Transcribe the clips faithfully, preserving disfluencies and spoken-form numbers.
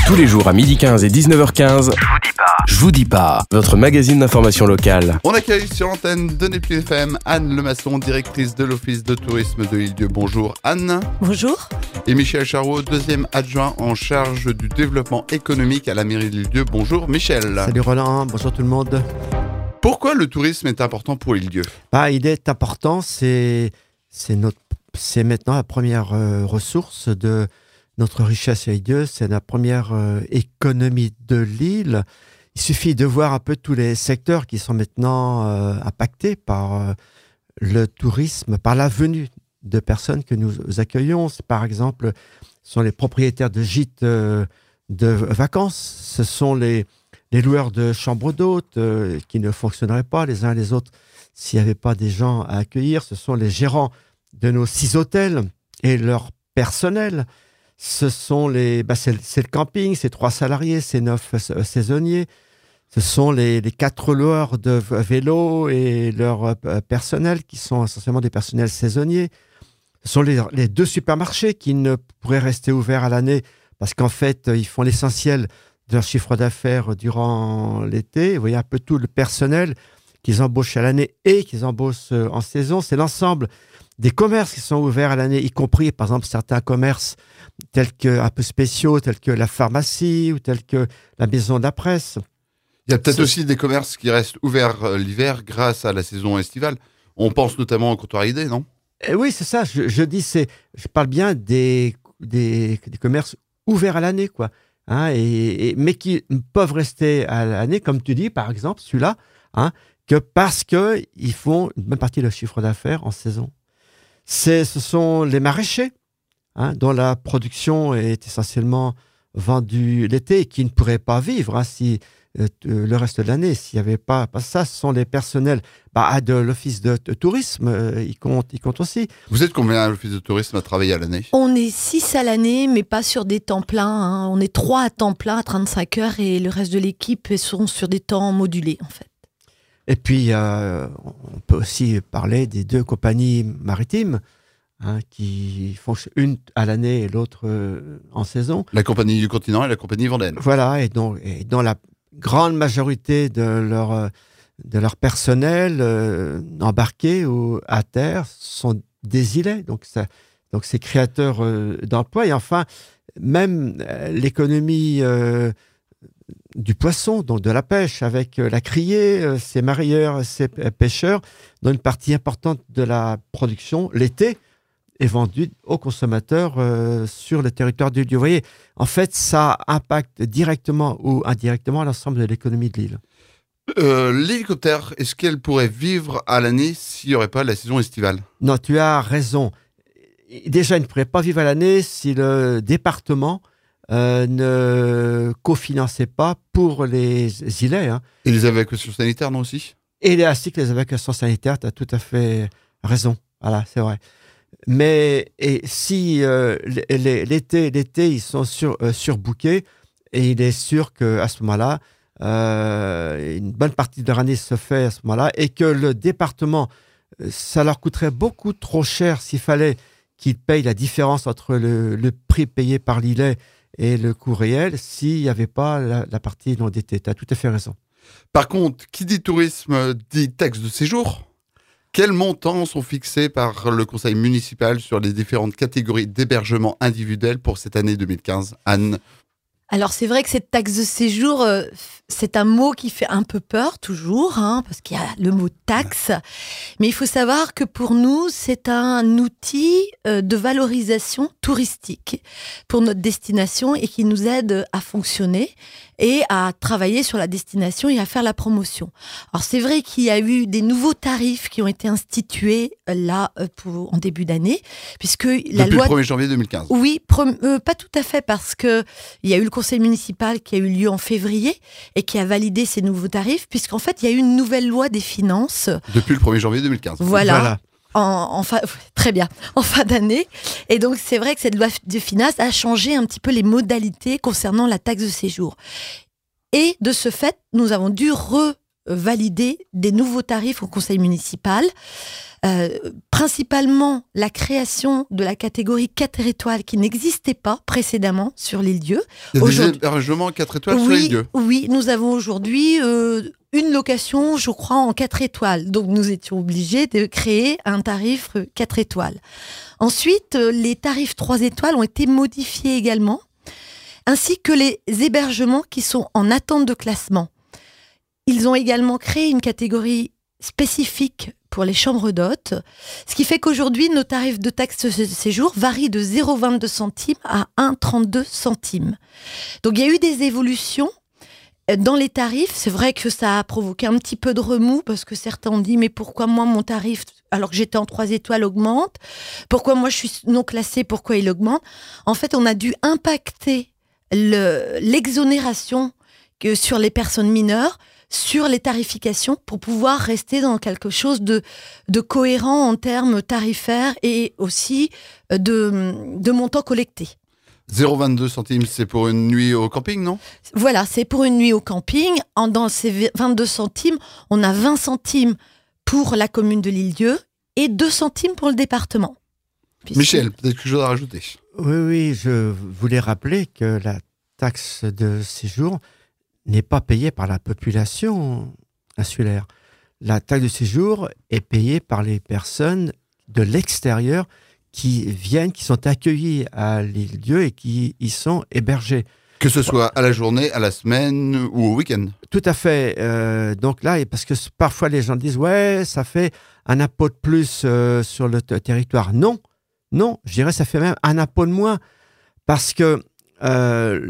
Tous les jours à midi quinze et dix-neuf heures quinze, je vous dis pas, je vous dis pas, votre magazine d'information locale. On accueille sur l'antenne de Neptune F M Anne Lemasson, directrice de l'Office de tourisme de l'Île-Dieu. Bonjour Anne. Bonjour. Et Michel Charot, deuxième adjoint en charge du développement économique à la mairie de l'Île-Dieu. Bonjour Michel. Salut Roland, bonjour tout le monde. Pourquoi le tourisme est important pour l'Île-Dieu ? Bah, il est important, c'est, c'est, notre, c'est maintenant la première euh, ressource de notre richesse à l'Île-Dieu, c'est la première euh, économie de l'île. Il suffit de voir un peu tous les secteurs qui sont maintenant euh, impactés par euh, le tourisme, par la venue de personnes que nous accueillons. C'est, par exemple, ce sont les propriétaires de gîtes euh, de vacances, ce sont les, les loueurs de chambres d'hôtes euh, qui ne fonctionneraient pas les uns les autres s'il n'y avait pas des gens à accueillir. Ce sont les gérants de nos six hôtels et leur personnel. Ce sont les, bah c'est, c'est le camping, c'est trois salariés, c'est neuf euh, saisonniers. Ce sont les, les quatre loueurs de vélo et leur euh, personnel qui sont essentiellement des personnels saisonniers. Ce sont les, les deux supermarchés qui ne pourraient rester ouverts à l'année parce qu'en fait, ils font l'essentiel de leur chiffre d'affaires durant l'été. Vous voyez un peu tout le personnel qu'ils embauchent à l'année et qu'ils embauchent en saison. C'est l'ensemble des commerces qui sont ouverts à l'année, y compris, par exemple, certains commerces tels que, un peu spéciaux, tels que la pharmacie ou tels que la maison de la presse. Il y a peut-être C'est... aussi des commerces qui restent ouverts euh, l'hiver grâce à la saison estivale. On pense notamment au comptoir Idée, non ? Et oui, c'est ça. Je, je dis, c'est, je parle bien des, des, des commerces ouverts à l'année, quoi. Hein, et, et, mais qui peuvent rester à l'année, comme tu dis, par exemple, celui-là, hein, que parce qu'ils font une bonne partie de leur chiffre d'affaires en saison. C'est, ce sont les maraîchers, hein, dont la production est essentiellement vendue l'été et qui ne pourraient pas vivre hein, si, euh, le reste de l'année s'il n'y avait pas, pas ça. Ce sont les personnels bah, de l'office de, de tourisme, euh, ils, comptent, ils comptent aussi. Vous êtes combien à l'office de tourisme à travailler à l'année ? On est six à l'année, mais pas sur des temps pleins. Hein. On est trois à temps plein, à trente-cinq heures, et le reste de l'équipe sont sur des temps modulés, en fait. Et puis, euh, on peut aussi parler des deux compagnies maritimes hein, qui font une à l'année et l'autre euh, en saison. La compagnie du continent et la compagnie Vendée. Voilà, et dont, et dont la grande majorité de leur, de leur personnel euh, embarqué ou à terre sont des îlets. Donc, ça, donc c'est créateur euh, d'emplois. Et enfin, même euh, l'économie... Euh, du poisson, donc de la pêche, avec euh, la criée, euh, ses marieurs, ses pêcheurs, dont une partie importante de la production, l'été, est vendue aux consommateurs euh, sur le territoire du lieu. Vous voyez, en fait, ça impacte directement ou indirectement l'ensemble de l'économie de l'île. Euh, l'hélicoptère, est-ce qu'elle pourrait vivre à l'année s'il n'y aurait pas la saison estivale ? Non, tu as raison. Déjà, il ne pourrait pas vivre à l'année si le département Euh, ne cofinançait pas pour les îlets. Hein. Et les évacuations sanitaires, non aussi ? Et ainsi que les évacuations sanitaires, tu as tout à fait raison. Voilà, c'est vrai. Mais et si euh, l'été, l'été, ils sont sur, euh, surbookés, et il est sûr qu'à ce moment-là, euh, une bonne partie de leur année se fait à ce moment-là, et que le département, ça leur coûterait beaucoup trop cher s'il fallait qu'ils payent la différence entre le, le prix payé par l'îlet et le coût réel s'il n'y avait pas la, la partie non d'été. Tu as tout à fait raison. Par contre, qui dit tourisme dit taxe de séjour. Quels montants sont fixés par le conseil municipal sur les différentes catégories d'hébergement individuel pour cette année deux mille quinze ? Anne ? Alors, c'est vrai que cette taxe de séjour, euh, c'est un mot qui fait un peu peur, toujours, hein, parce qu'il y a le mot taxe. Mais il faut savoir que pour nous, c'est un outil euh, de valorisation touristique pour notre destination et qui nous aide à fonctionner et à travailler sur la destination et à faire la promotion. Alors, c'est vrai qu'il y a eu des nouveaux tarifs qui ont été institués euh, là euh, pour, en début d'année, puisque la Depuis loi... le premier janvier deux mille quinze. Oui, prom- euh, pas tout à fait, parce que il y a eu le conseil municipal qui a eu lieu en février et qui a validé ces nouveaux tarifs, puisqu'en fait, il y a eu une nouvelle loi des finances. Depuis le premier janvier deux mille quinze. Voilà. Voilà. En, en fin, très bien, en fin d'année. Et donc, c'est vrai que cette loi de finances a changé un petit peu les modalités concernant la taxe de séjour. Et de ce fait, nous avons dû re valider des nouveaux tarifs au conseil municipal. Euh, principalement la création de la catégorie quatre étoiles qui n'existait pas précédemment sur l'île-Dieu. Il y a des hébergements quatre étoiles oui, sur l'île-Dieu. Oui, nous avons aujourd'hui euh, une location, je crois, en quatre étoiles. Donc nous étions obligés de créer un tarif quatre étoiles. Ensuite, euh, les tarifs trois étoiles ont été modifiés également, ainsi que les hébergements qui sont en attente de classement. Ils ont également créé une catégorie spécifique pour les chambres d'hôtes, ce qui fait qu'aujourd'hui, nos tarifs de taxe de séjour varient de zéro virgule vingt-deux centimes à un virgule trente-deux centimes. Donc, il y a eu des évolutions dans les tarifs. C'est vrai que ça a provoqué un petit peu de remous parce que certains ont dit « mais pourquoi moi, mon tarif, alors que j'étais en trois étoiles, augmente ? Pourquoi moi, je suis non classée, pourquoi il augmente ?» En fait, on a dû impacter le, l'exonération que sur les personnes mineures, sur les tarifications pour pouvoir rester dans quelque chose de, de cohérent en termes tarifaires et aussi de, de montants collectés. zéro virgule vingt-deux centimes, c'est pour une nuit au camping, non ? Voilà, c'est pour une nuit au camping. En, dans ces vingt-deux centimes, on a vingt centimes pour la commune de l'Île-Dieu et deux centimes pour le département. Puisque... Michel, peut-être quelque chose à rajouter ? Oui, oui, je voulais rappeler que la taxe de séjour n'est pas payée par la population insulaire. La taxe de séjour est payée par les personnes de l'extérieur qui viennent, qui sont accueillies à l'île-Dieu et qui y sont hébergées. Que ce soit à la journée, à la semaine ou au week-end. Tout à fait. Euh, donc là, parce que parfois les gens disent « ouais, ça fait un impôt de plus euh, sur le t- territoire ». Non, non, je dirais que ça fait même un impôt de moins parce que Euh,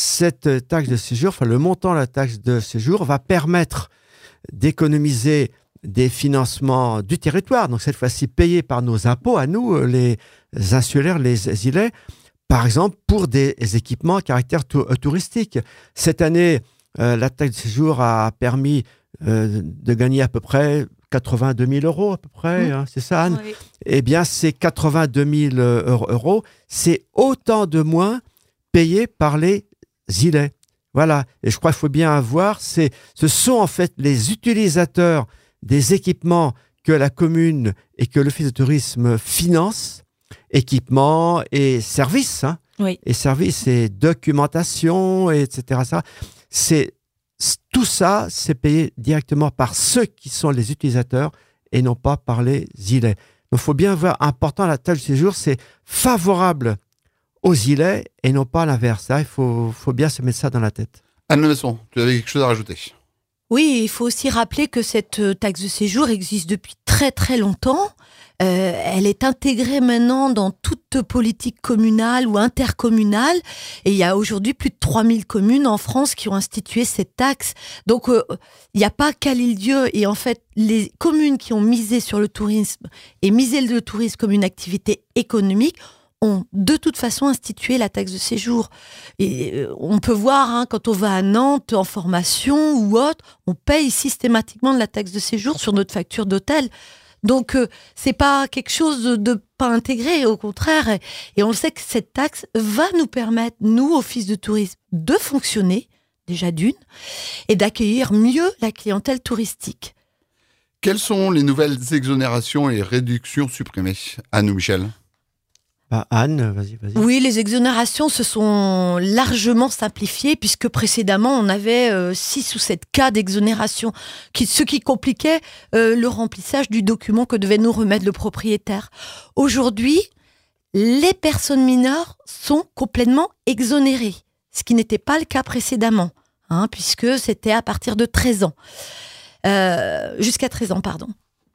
cette taxe de séjour, enfin le montant de la taxe de séjour va permettre d'économiser des financements du territoire, donc cette fois-ci payés par nos impôts, à nous, les insulaires, les îlets, par exemple pour des équipements à caractère tou- touristique. Cette année, euh, la taxe de séjour a permis euh, de gagner à peu près quatre-vingt-deux mille euros, à peu près, mmh. hein, c'est ça, Anne ? Oui. Eh bien, ces quatre-vingt-deux mille euros, c'est autant de moins payés par les îlets. Voilà. Et je crois qu'il faut bien voir, c'est, ce sont en fait les utilisateurs des équipements que la commune et que l'Office de tourisme financent, équipements et services, hein, oui. et services et documentation, et cetera. Ça, c'est, tout ça, c'est payé directement par ceux qui sont les utilisateurs et non pas par les îlets. Donc, il faut bien voir, important, la taxe de séjour, c'est favorable aux îlets et non pas l'inverse. Il faut, faut bien se mettre ça dans la tête. Anne Lemesson, tu avais quelque chose à rajouter ? Oui, il faut aussi rappeler que cette taxe de séjour existe depuis très très longtemps. Euh, elle est intégrée maintenant dans toute politique communale ou intercommunale. Et il y a aujourd'hui plus de trois mille communes en France qui ont institué cette taxe. Donc, euh, il n'y a pas qu'à l'Île-Dieu. Et en fait, les communes qui ont misé sur le tourisme et misé le tourisme comme une activité économique ont de toute façon institué la taxe de séjour. Et euh, on peut voir, hein, quand on va à Nantes en formation ou autre, on paye systématiquement de la taxe de séjour sur notre facture d'hôtel. Donc, euh, c'est pas quelque chose de, de pas intégré, au contraire. Et, et on le sait que cette taxe va nous permettre, nous, Office de tourisme, de fonctionner, déjà d'une, et d'accueillir mieux la clientèle touristique. Quelles sont les nouvelles exonérations et réductions supprimées ? Anne ou Michel ? Bah, Anne, vas-y, vas-y. Oui, les exonérations se sont largement simplifiées puisque précédemment, on avait euh, six ou sept cas d'exonération, qui, ce qui compliquait euh, le remplissage du document que devait nous remettre le propriétaire. Aujourd'hui, les personnes mineures sont complètement exonérées, ce qui n'était pas le cas précédemment, hein, puisque c'était à partir de treize ans. Euh, jusqu'à treize ans, pardon.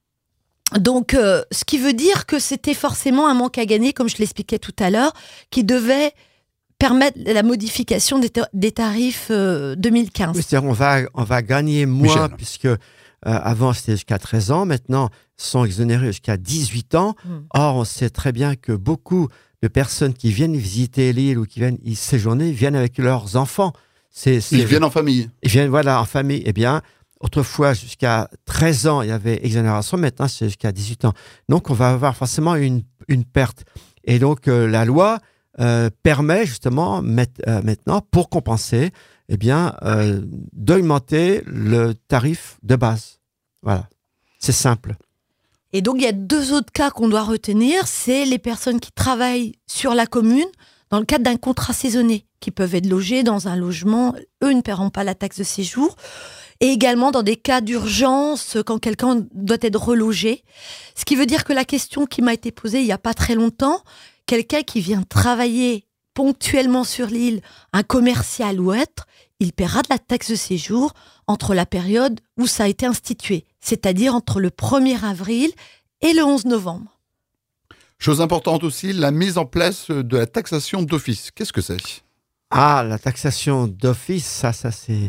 Donc, euh, ce qui veut dire que c'était forcément un manque à gagner, comme je l'expliquais tout à l'heure, qui devait permettre la modification des, ta- des tarifs euh, deux mille quinze. Oui, c'est-à-dire on va, on va gagner moins, Michel. puisque euh, avant c'était jusqu'à treize ans, maintenant sont exonérés jusqu'à dix-huit ans. Mmh. Or, on sait très bien que beaucoup de personnes qui viennent visiter l'île ou qui viennent y séjourner viennent avec leurs enfants. C'est, c'est... Ils viennent en famille. Ils viennent, voilà, en famille. Eh bien, autrefois, jusqu'à treize ans, il y avait exonération. Maintenant, c'est jusqu'à dix-huit ans. Donc, on va avoir forcément une, une perte. Et donc, euh, la loi euh, permet justement met, euh, maintenant, pour compenser, eh bien, euh, d'augmenter le tarif de base. Voilà, c'est simple. Et donc, il y a deux autres cas qu'on doit retenir. C'est les personnes qui travaillent sur la commune dans le cadre d'un contrat saisonnier, qui peuvent être logés dans un logement. Eux ne paieront pas la taxe de séjour. Et également dans des cas d'urgence, quand quelqu'un doit être relogé. Ce qui veut dire que la question qui m'a été posée il n'y a pas très longtemps, quelqu'un qui vient travailler ponctuellement sur l'île, un commercial ou autre, il paiera de la taxe de séjour entre la période où ça a été institué, c'est-à-dire entre le premier avril et le onze novembre. Chose importante aussi, la mise en place de la taxation d'office. Qu'est-ce que c'est ? Ah, la taxation d'office, ça, ça c'est...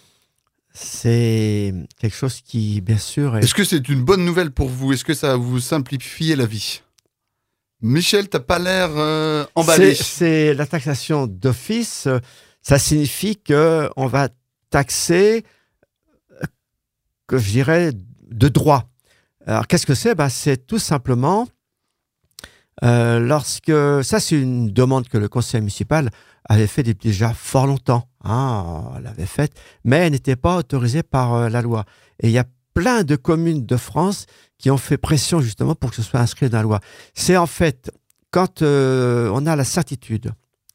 C'est quelque chose qui, bien sûr... Est... Est-ce que c'est une bonne nouvelle pour vous ? Est-ce que ça va vous simplifier la vie ? Michel, t'as pas l'air euh, emballé. C'est, c'est la taxation d'office. Ça signifie qu'on va taxer, que je dirais, de droit. Alors, qu'est-ce que c'est ? Ben, c'est tout simplement... Euh, lorsque... Ça, c'est une demande que le conseil municipal avait fait déjà fort longtemps. Hein, on l'avait faite, mais elle n'était pas autorisée par euh, la loi. Et il y a plein de communes de France qui ont fait pression justement pour que ce soit inscrit dans la loi. C'est en fait, quand euh, on a la certitude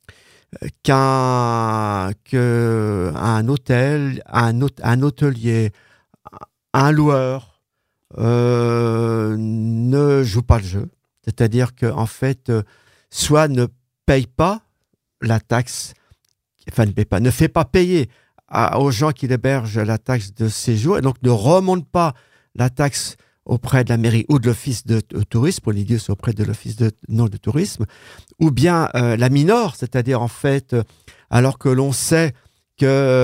qu'un que un hôtel, un, un hôtelier, un loueur euh, ne joue pas le jeu, c'est-à-dire qu'en fait, euh, soit ne paye pas la taxe, enfin ne paye pas, ne fait pas payer à, aux gens qui l'hébergent la taxe de séjour, et donc ne remonte pas la taxe auprès de la mairie ou de l'office de, de tourisme, pour les lieux c'est auprès de l'office de non de tourisme, ou bien euh, la minore, c'est-à-dire en fait, euh, alors que l'on sait que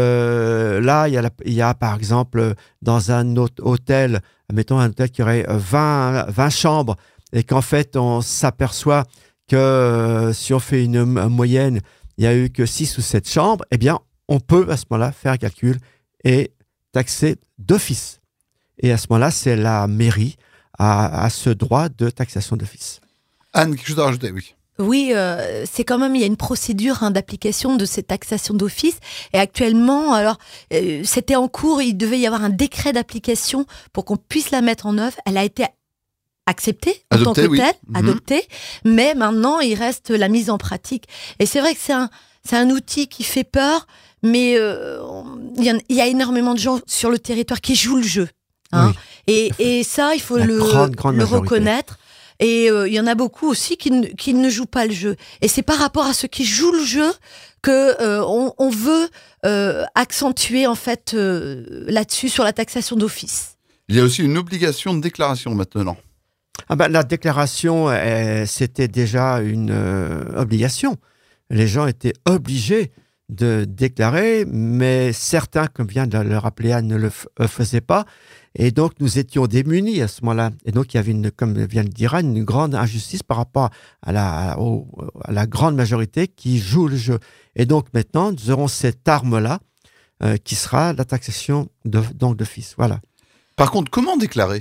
euh, là, il y, a la, il y a par exemple dans un hôtel, mettons un hôtel qui aurait vingt, vingt chambres, et qu'en fait on s'aperçoit que euh, si on fait une, une moyenne, il n'y a eu que six ou sept chambres, eh bien, on peut à ce moment-là faire un calcul et taxer d'office. Et à ce moment-là, c'est la mairie à, à ce droit de taxation d'office. Anne, quelque chose à rajouter, oui. Oui, euh, c'est quand même, il y a une procédure hein, d'application de cette taxation d'office. Et actuellement, alors, euh, c'était en cours, il devait y avoir un décret d'application pour qu'on puisse la mettre en œuvre. Elle a été acceptée en adopté, tant que oui. telle, mmh. adoptée, mais maintenant, il reste la mise en pratique. Et c'est vrai que c'est un, c'est un outil qui fait peur, mais euh, il y, a, il y a énormément de gens sur le territoire qui jouent le jeu. Hein. Oui, et, et ça, il faut la le, grande, grande le majorité. reconnaître. Et il euh, y en a beaucoup aussi qui ne, qui ne jouent pas le jeu. Et c'est par rapport à ceux qui jouent le jeu que euh, on, on veut euh, accentuer en fait euh, là-dessus sur la taxation d'office. Il y a aussi une obligation de déclaration maintenant. Ah ben, la déclaration, euh, c'était déjà une euh, obligation. Les gens étaient obligés de déclarer, mais certains, comme vient de le rappeler Anne, ne le f- euh, faisaient pas. Et donc, nous étions démunis à ce moment-là. Et donc, il y avait, une, comme vient de dire Anne, une grande injustice par rapport à la, au, à la grande majorité qui joue le jeu. Et donc, maintenant, nous aurons cette arme-là euh, qui sera la taxation de, donc d'office. Voilà. Par contre, comment déclarer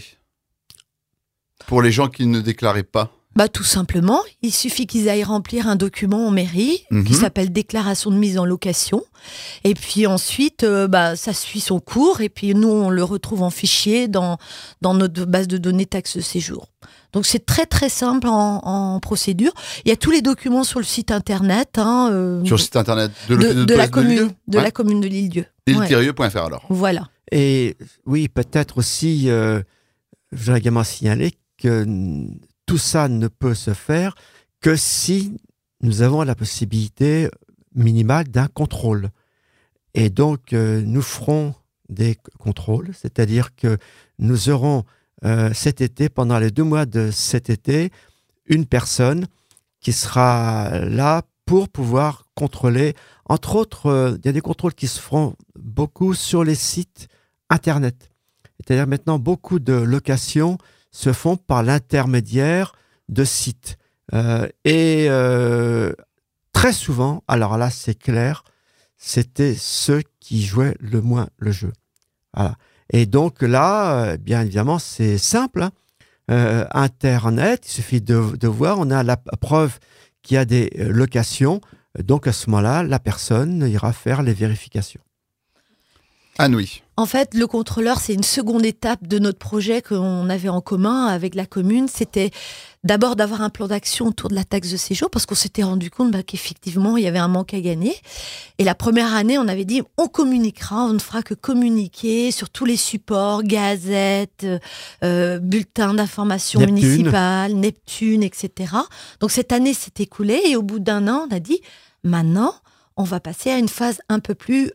pour les gens qui ne déclaraient pas? Bah, tout simplement, il suffit qu'ils aillent remplir un document en mairie mmh. qui s'appelle déclaration de mise en location. Et puis ensuite, euh, bah, ça suit son cours. Et puis nous, on le retrouve en fichier dans, dans notre base de données taxe de séjour. Donc c'est très très simple en, en procédure. Il y a tous les documents sur le site internet. Hein, euh, sur le site internet de, de, de, de, de la commune, de, de ouais. la commune de l'Île-Dieu. Île-Dieu point F R alors. Voilà. Et oui, peut-être aussi, euh, je voudrais également signaler que tout ça ne peut se faire que si nous avons la possibilité minimale d'un contrôle. Et donc, euh, nous ferons des contrôles, c'est-à-dire que nous aurons euh, cet été, pendant les deux mois de cet été, une personne qui sera là pour pouvoir contrôler. Entre autres, euh, il y a des contrôles qui se feront beaucoup sur les sites Internet. C'est-à-dire maintenant, beaucoup de locations se font par l'intermédiaire de sites. Euh, et euh, très souvent, alors là, c'est clair, c'était ceux qui jouaient le moins le jeu. Voilà. Et donc là, euh, bien évidemment, c'est simple. Hein. Euh, Internet, il suffit de, de voir, on a la preuve qu'il y a des locations. Donc, à ce moment-là, la personne ira faire les vérifications. Anne, oui. En fait, le contrôleur, c'est une seconde étape de notre projet qu'on avait en commun avec la commune. C'était d'abord d'avoir un plan d'action autour de la taxe de séjour parce qu'on s'était rendu compte bah, qu'effectivement, il y avait un manque à gagner. Et la première année, on avait dit, on communiquera, on ne fera que communiquer sur tous les supports, gazettes, euh, bulletins d'information Neptune. municipale, Neptune, et cetera. Donc cette année s'est écoulée et au bout d'un an, on a dit, maintenant, on va passer à une phase un peu plus...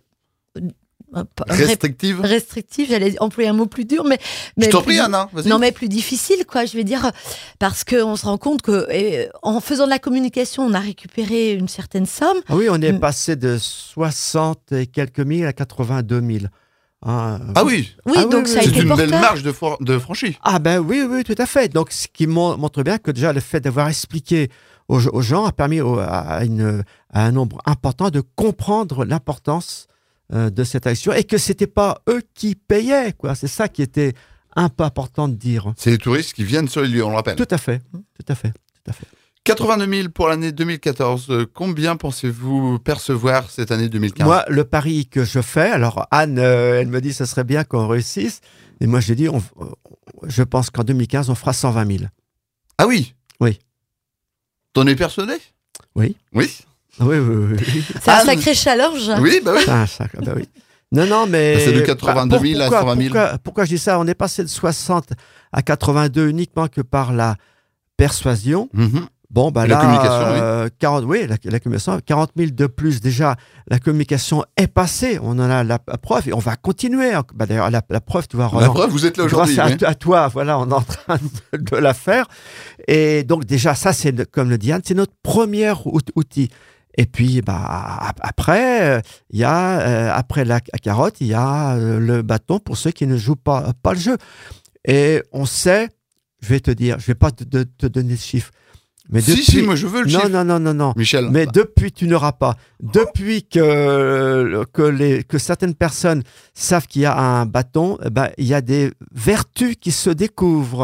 Restrictive. restrictive, j'allais employer un mot plus dur, mais, mais Je t'en plus- prie, Anne, hein, vas-y. non mais plus difficile, quoi. Je veux dire, parce que on se rend compte que et, en faisant de la communication, on a récupéré une certaine somme. Ah oui, on est Mm. passé de soixante et quelques mille à quatre-vingt-deux mille. Hein, Ah oui, Oui, Ah oui, donc oui, ça a c'est été une belle porteur. marge de, for- de franchie. Ah ben oui, oui, tout à fait. Donc, ce qui mon- montre bien que déjà le fait d'avoir expliqué aux, aux gens a permis au- à, une, à un nombre important de comprendre l'importance euh, de cette action et que c'était pas eux qui payaient, quoi. C'est ça qui était un peu important de dire. C'est les touristes qui viennent sur les lieux, on le rappelle. Tout à fait, tout à fait, tout à fait. quatre-vingt-deux mille pour l'année deux mille quatorze. Euh, Combien pensez-vous percevoir cette année deux mille quinze? Moi, le pari que je fais, alors Anne, euh, elle me dit ce serait bien qu'on réussisse, et moi je dis, on, je pense qu'en deux mille quinze, on fera cent vingt mille. Ah oui. Oui. T'en es persuadé? Oui. Oui. Oui, oui, oui. C'est un Anne. sacré challenge. Oui, bah oui. Ah, ça, bah oui. Non, non, mais... C'est de quatre-vingt-deux mille Bah, à pourquoi- cent vingt mille. Pourquoi, pourquoi je dis ça? On est passé de soixante à quatre-vingt-deux uniquement que par la persuasion. Mhm. Bon, bah Et la là, communication, oui. euh, quarante, oui, la, la communication, quarante mille de plus déjà. La communication est passée, on en a la, la preuve et on va continuer. Bah, d'ailleurs, la, la preuve, tu vois, La Roland, preuve, vous êtes là aujourd'hui. grâce à, oui. à toi, voilà, on est en train de, de la faire. Et donc déjà, ça, c'est le- comme le dit Anne, c'est notre premier out- outil. Et puis, bah, ap- après, il y a euh, après la, la carotte, il y a euh, le bâton pour ceux qui ne jouent pas, pas le jeu. Et on sait, je vais te dire, je vais pas te, te- te donner de chiffres, mais Si, depuis, si, moi je veux le non, chiffre. non, non, non, non. Michel. Mais depuis, tu n'auras pas. Depuis que, que, les, que certaines personnes savent qu'il y a un bâton, eh ben, il y a des vertus qui se découvrent.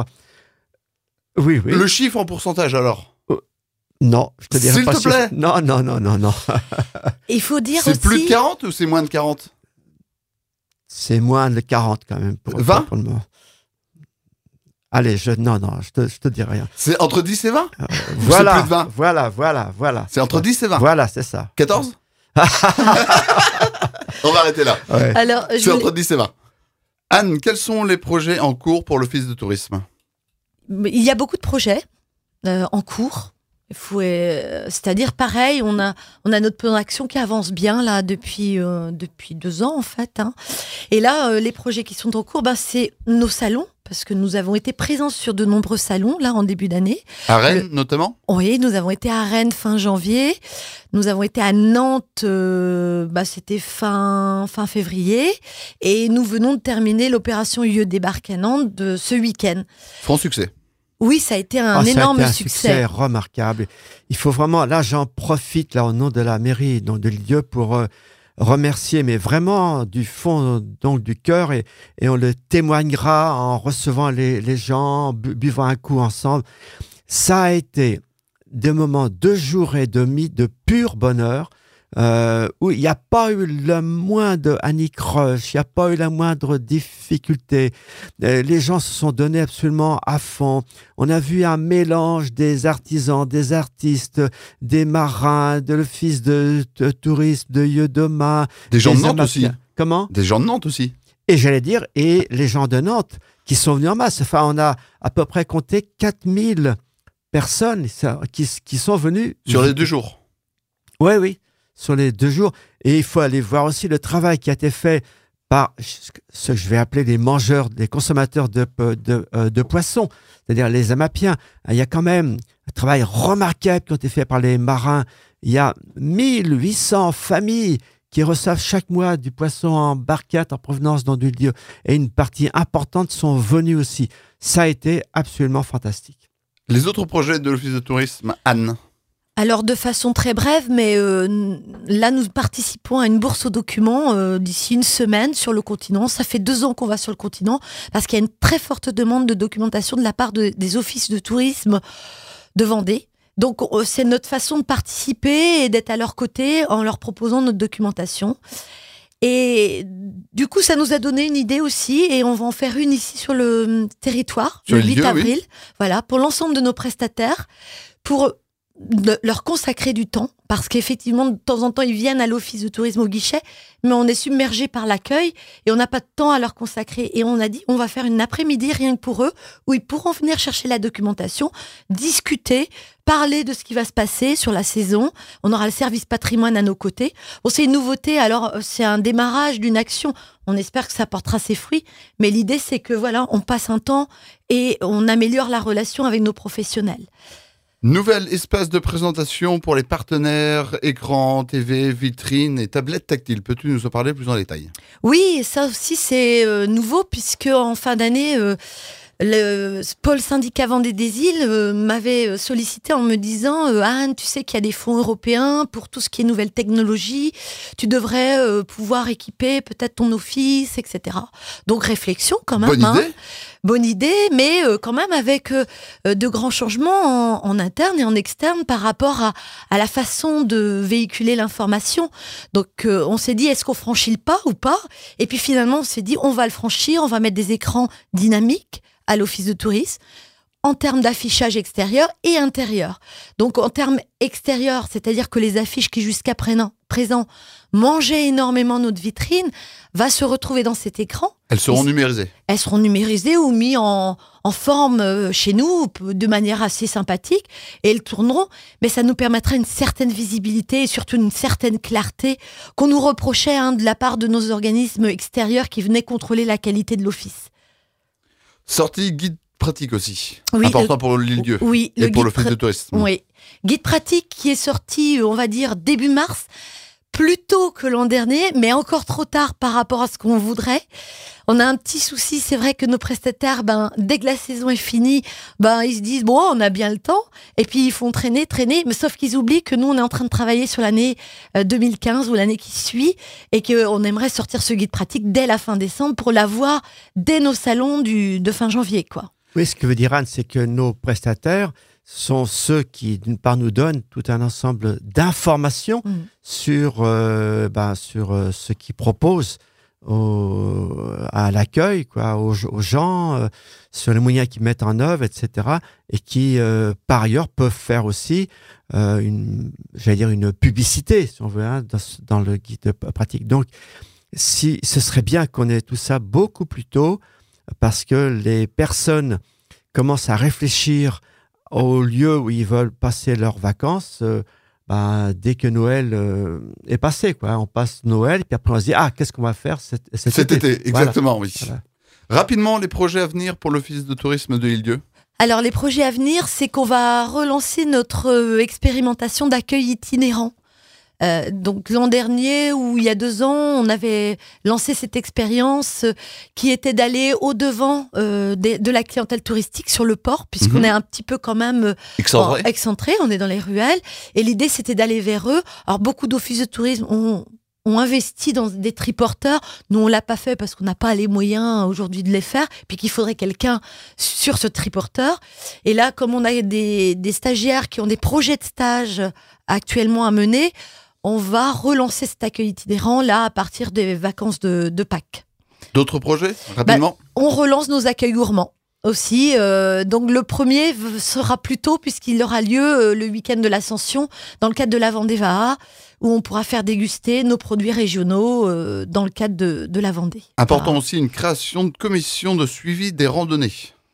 Oui, oui. Le chiffre en pourcentage alors. Non, je te dirai S'il pas. te si- plaît. Non, non, non, non, non. Il faut dire C'est aussi. plus de quarante ou c'est moins de quarante? C'est moins de quarante quand même. Pour, vingt pour le moment. Allez, je, non, non, je te, je te dis rien. C'est entre dix et vingt? Voilà, plus de vingt voilà, voilà, voilà. C'est entre dix et vingt. Voilà, c'est ça. quatorze? On va arrêter là. Ouais. Alors, je C'est voulais- entre dix et vingt. Anne, quels sont les projets en cours pour l'Office de tourisme? il y a beaucoup de projets euh, en cours. Il faut, euh, c'est-à-dire pareil, on a on a notre plan d'action qui avance bien là depuis euh, depuis deux ans en fait. Hein. Et là, euh, les projets qui sont en cours, ben, c'est nos salons parce que nous avons été présents sur de nombreux salons là en début d'année. À Rennes notamment? Oui, nous avons été à Rennes fin janvier. Nous avons été à Nantes, euh, bah, c'était fin, fin février. Et nous venons de terminer l'opération I E Débarque à Nantes de ce week-end. Franc succès. Oui, ça a été un Ah, ça a énorme été un succès. remarquable. Il faut vraiment, là, j'en profite là au nom de la mairie, donc de l'I E, pour euh, remercier, mais vraiment du fond donc du cœur, et, et on le témoignera en recevant les, les gens, bu- buvant un coup ensemble. Ça a été des moments de jour et demi de pur bonheur. Euh, où il n'y a pas eu le moindre anicroche, il n'y a pas eu la moindre difficulté. Euh, les gens se sont donnés absolument à fond. On a vu un mélange des artisans, des artistes, des marins, de l'office de, de tourisme, de Yedoma. Des gens de des Nantes amateurs. aussi. Comment? Des gens de Nantes aussi. Et j'allais dire, et les gens de Nantes qui sont venus en masse. Enfin, on a à peu près compté quatre mille personnes ça, qui, qui sont venues. Sur les deux jours. Oui, oui, sur les deux jours. Et il faut aller voir aussi le travail qui a été fait par ce que je vais appeler les mangeurs, les consommateurs de, de, de, de poissons, c'est-à-dire les Amapiens. Il y a quand même un travail remarquable qui a été fait par les marins. Il y a mille huit cents familles qui reçoivent chaque mois du poisson en barquette en provenance dans du lieu. Et une partie importante sont venues aussi. Ça a été absolument fantastique. Les autres projets de l'Office de tourisme, Anne? Alors de façon très brève, mais euh, là nous participons à une bourse aux documents euh, d'ici une semaine sur le continent. Ça fait deux ans qu'on va sur le continent parce qu'il y a une très forte demande de documentation de la part de- des offices de tourisme de Vendée. Donc, c'est notre façon de participer et d'être à leur côté en leur proposant notre documentation. Et du coup, ça nous a donné une idée aussi, et on va en faire une ici sur le territoire, sur le huit lieu, avril, oui. Voilà, pour l'ensemble de nos prestataires, pour de leur consacrer du temps, parce qu'effectivement, de temps en temps, ils viennent à l'office de tourisme au guichet, mais on est submergé par l'accueil et on n'a pas de temps à leur consacrer. Et on a dit, on va faire une après-midi rien que pour eux, où ils pourront venir chercher la documentation, discuter, parler de ce qui va se passer sur la saison. On aura le service patrimoine à nos côtés. Bon, c'est une nouveauté, alors c'est un démarrage d'une action. On espère que ça portera ses fruits, mais l'idée, c'est que voilà, on passe un temps et on améliore la relation avec nos professionnels. Nouvel espace de présentation pour les partenaires, écran, T V, vitrines et tablettes tactiles. Peux-tu nous en parler plus en détail ? Oui, ça aussi c'est euh, nouveau, puisque en fin d'année, euh, le pôle syndicat Vendée des Îles euh, m'avait sollicité en me disant euh, Anne, tu sais qu'il y a des fonds européens pour tout ce qui est nouvelles technologies, tu devrais euh, pouvoir équiper peut-être ton office, et cetera. Donc réflexion quand même. Bonne hein. idée. Bonne idée, mais euh, quand même avec euh, de grands changements en, en interne et en externe par rapport à, à la façon de véhiculer l'information. Donc euh, on s'est dit, est-ce qu'on franchit le pas ou pas ? Et puis finalement on s'est dit, on va le franchir, on va mettre des écrans dynamiques à l'office de tourisme, en termes d'affichage extérieur et intérieur. Donc en termes extérieurs, c'est-à-dire que les affiches qui jusqu'à présent, présent mangeaient énormément notre vitrine, va se retrouver dans cet écran. Elles seront numérisées. Elles seront numérisées ou mises en, en forme euh, chez nous de manière assez sympathique, et elles tourneront, mais ça nous permettra une certaine visibilité et surtout une certaine clarté qu'on nous reprochait hein, de la part de nos organismes extérieurs qui venaient contrôler la qualité de l'office. Sortie guide pratique aussi. Oui, Important le- pour le lieu Oui, et le pour guide l'office pra- de tourisme. Oui. Guide pratique qui est sorti, on va dire, début mars, plus tôt que l'an dernier, mais encore trop tard par rapport à ce qu'on voudrait. On a un petit souci, c'est vrai que nos prestataires, ben, dès que la saison est finie, ben, ils se disent, bon, on a bien le temps, et puis ils font traîner, traîner, mais sauf qu'ils oublient que nous, on est en train de travailler sur l'année euh, deux mille quinze ou l'année qui suit, et qu'on aimerait sortir ce guide pratique dès la fin décembre pour l'avoir dès nos salons du, de fin janvier, quoi. Oui, ce que veut dire Anne, c'est que nos prestataires sont ceux qui, d'une part, nous donnent tout un ensemble d'informations Mmh. sur, euh, ben, sur euh, ce qu'ils proposent au, à l'accueil, quoi, aux, aux gens, euh, sur les moyens qu'ils mettent en œuvre, et cetera. Et qui, euh, par ailleurs, peuvent faire aussi euh, une, j'allais dire une publicité, si on veut, hein, dans, dans le guide pratique. Donc, si, ce serait bien qu'on ait tout ça beaucoup plus tôt, parce que les personnes commencent à réfléchir au lieu où ils veulent passer leurs vacances euh, ben, dès que Noël euh, est passé, quoi. On passe Noël, puis après on se dit, ah, qu'est-ce qu'on va faire cet, cet, Cet été, été exactement, oui. Voilà. Rapidement, les projets à venir pour l'office de tourisme de l'île-dieu. Alors, les projets à venir, c'est qu'on va relancer notre euh, expérimentation d'accueil itinérant. Euh, donc l'an dernier ou il y a deux ans, on avait lancé cette expérience euh, qui était d'aller au-devant euh, de, de la clientèle touristique sur le port, puisqu'on Mhm. est un petit peu quand même euh, Excentré. en- excentré, on est dans les ruelles, et l'idée c'était d'aller vers eux. Alors beaucoup d'offices de tourisme ont, ont investi dans des triporteurs. Nous on l'a pas fait parce qu'on n'a pas les moyens aujourd'hui de les faire, puis qu'il faudrait quelqu'un sur ce triporteur. Et là, comme on a des, des stagiaires qui ont des projets de stage actuellement à mener, on va relancer cet accueil itinérant là à partir des vacances de, de Pâques. D'autres projets, rapidement. On relance nos accueils gourmands aussi. Euh, donc le premier v- sera plus tôt puisqu'il aura lieu euh, le week-end de l'Ascension dans le cadre de la Vendée Vaha, où on pourra faire déguster nos produits régionaux euh, dans le cadre de, de la Vendée. Important Voilà. aussi, une création de commission de suivi des randonnées.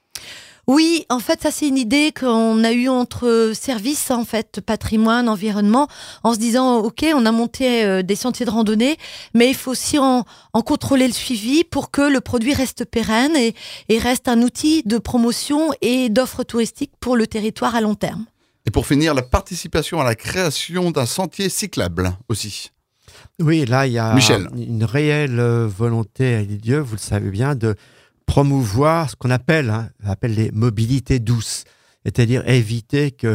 Oui, en fait, ça c'est une idée qu'on a eue entre services, en fait, patrimoine, environnement, en se disant, ok, on a monté euh, des sentiers de randonnée, mais il faut aussi en, en contrôler le suivi pour que le produit reste pérenne et, et reste un outil de promotion et d'offre touristique pour le territoire à long terme. Et pour finir, la participation à la création d'un sentier cyclable aussi. Oui, là, il y a Michel. une réelle euh, volonté à l'île-dieu, vous le savez bien, de promouvoir ce qu'on appelle, hein, on appelle les mobilités douces, c'est-à-dire éviter que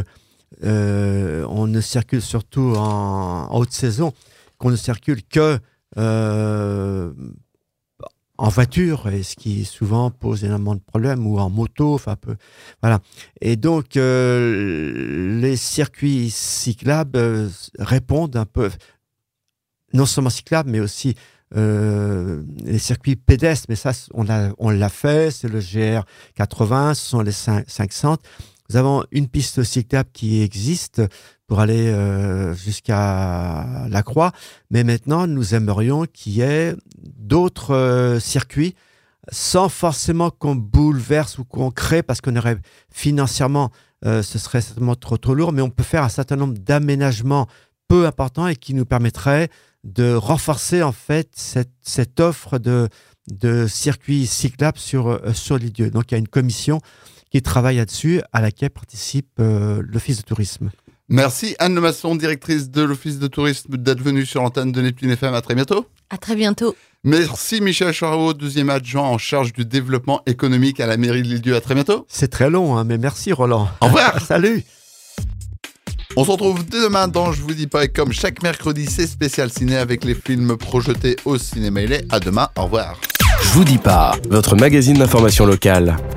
euh, on ne circule surtout en, en haute saison, qu'on ne circule que euh, en voiture, et ce qui souvent pose énormément de problèmes, ou en moto, enfin un peu, voilà. Et donc euh, les circuits cyclables euh, répondent un peu, non seulement cyclables, mais aussi euh, les circuits pédestres. Mais ça, on l'a, on l'a fait. C'est le G R quatre-vingts, ce sont les cinq cents. Nous avons une piste cyclable qui existe pour aller euh, jusqu'à la Croix. Mais maintenant, nous aimerions qu'il y ait d'autres euh, circuits sans forcément qu'on bouleverse ou qu'on crée, parce qu'on aurait financièrement, euh, ce serait certainement trop, trop lourd, mais on peut faire un certain nombre d'aménagements peu importants et qui nous permettraient de renforcer en fait cette, cette offre de, de circuits cyclables sur, euh, sur les lieux. Donc il y a une commission qui travaille là-dessus, à laquelle participe euh, l'Office de tourisme. Merci Anne Lemasson, directrice de l'Office de tourisme, d'être venue sur l'antenne de Neptune F M. À très bientôt. À très bientôt. Merci Michel Charaud, deuxième adjoint en charge du développement économique à la mairie de l'Île-Dieu. À très bientôt. C'est très long, hein, mais merci Roland. Au revoir. Salut. On se retrouve demain dans Je vous dis pas, et comme chaque mercredi, c'est spécial ciné avec les films projetés au cinéma. Il est à demain. Au revoir. Je vous dis pas, votre magazine d'information locale.